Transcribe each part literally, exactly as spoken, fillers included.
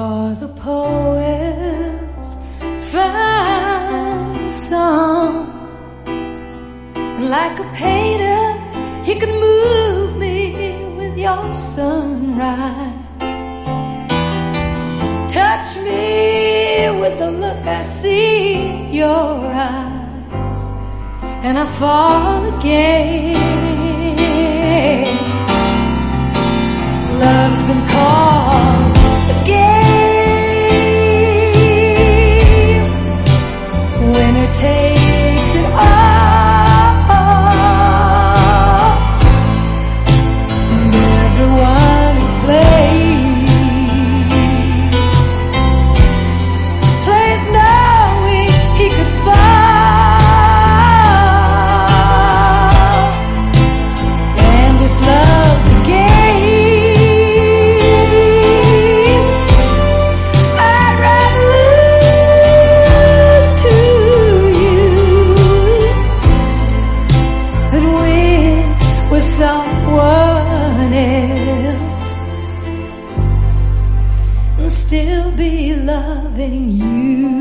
are the poet's fine song. And like a painter, he could move me with your sunrise. Touch me with the look I see in your eyes, and I fall again. Love's been called a game. Winner takes it all, and everyone who plays plays knowing he could fall. And if love's a game, I'd rather lose to you than win with someone else and still be loving you.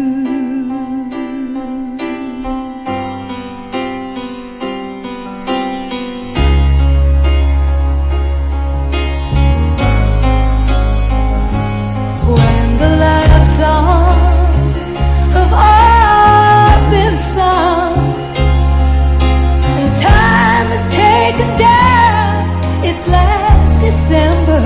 When the love songs have all been sung and time is taken down its last December,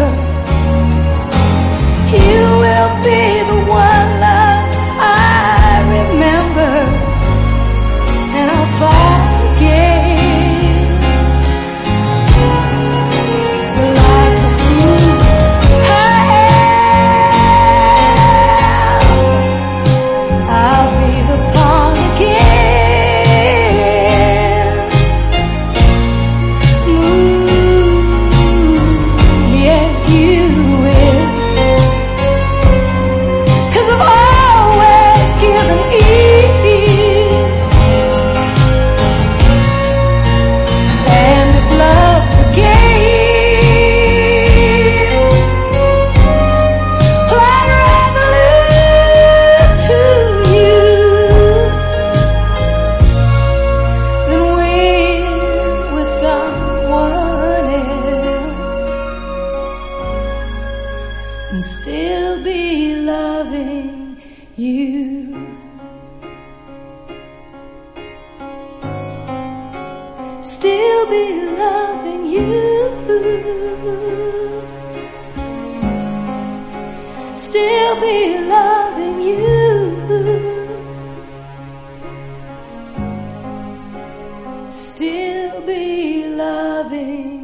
you will be the one love I remember, and I'll fall again. Like the fool I am, I'll be the pawn again. Ooh, yes you will, 'cause I've always given in. And if love's a game, well, I'd rather lose to you than win with someone else and still be loving you. Still be loving you. Still be loving you. Still be loving